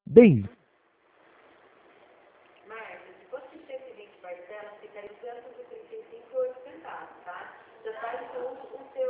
Bem, Márcia, se fosse 120 parcelas, ficaria R$ 235,08, tá? Já faz o seu